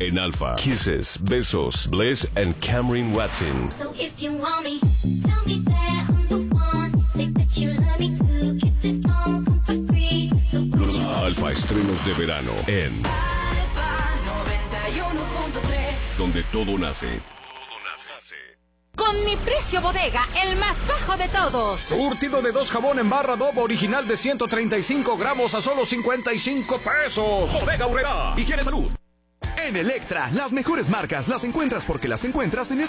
En Alfa, Kisses, Besos, Bliss and Cameron Watson. So if you want me, tell me that I'm the one. Say that you love me too. Kisses don't come for free. So Los Alfa estrenos de verano en Alfa 91.3. Donde todo nace. Con mi precio bodega, el más bajo de todos. Surtido de 2 jabón en barra Dove original de 135 gramos a solo 55 pesos. Bodega Aurrerá. Higiene Salud. En Electra, las mejores marcas las encuentras porque las encuentras en